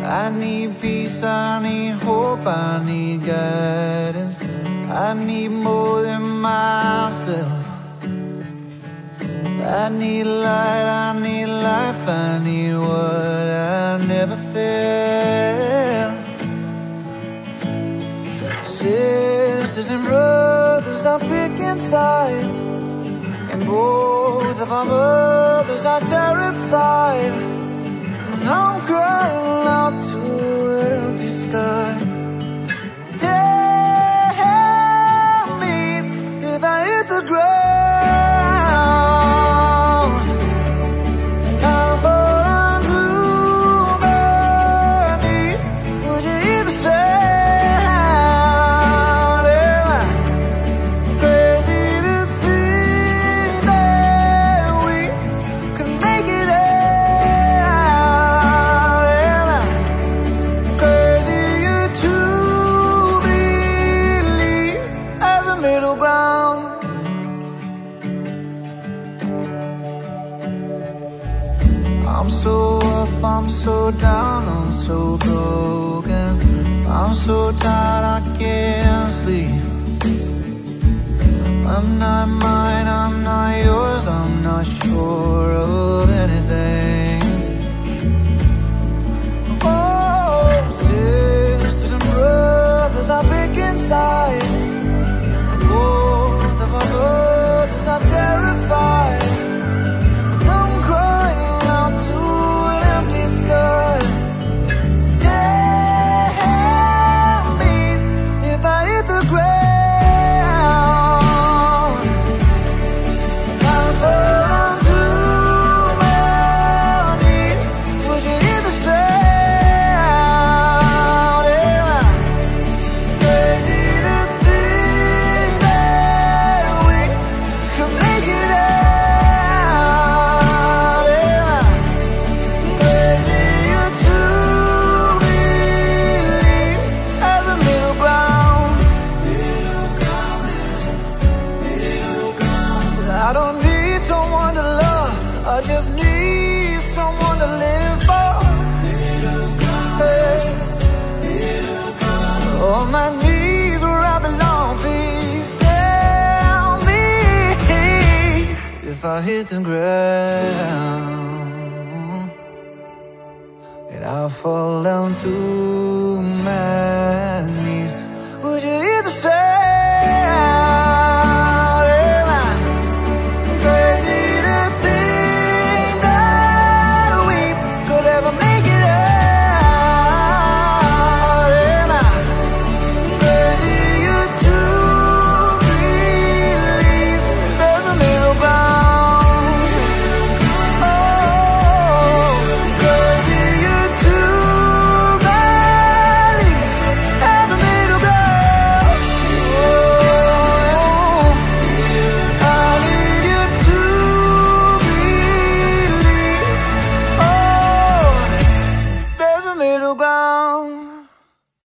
I need peace, I need hope, I need guidance. I need more than myself. I need light, I need life, I need what I never felt. Sisters and brothers are picking sides, and both of our mothers are terrified. And I'm crying out to an empty sky. Tell me if I hit the ground and I fall onto my knees, would you hear the sound? Am I crazy to think that we can make it out? Am I crazy to believe as a middle ground? I'm so up, I'm so down, I'm so broken. I'm so tired I can't sleep. I'm not mine, I'm not yours, I'm not sure of anything. Oh, sisters and brothers are picking sides, and both of our mothers are terrified. I'm crying out to an empty sky. Tell me if I hit the ground and I fall onto my knees, would you hear the sound? Am I crazy to think that we can make it out? Am I crazy to believe as a middle ground? I don't need someone to love, I just need someone to live for. On my knees where I belong, please tell me if I hit the ground and I fall down to my